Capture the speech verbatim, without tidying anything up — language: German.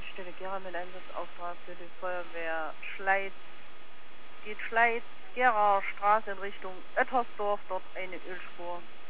Leitstelle Gera mit Einsatzauftrag für die Feuerwehr Schleiz. Geht Schleiz, Gera Straße in Richtung Oettersdorf, dort eine Ölspur.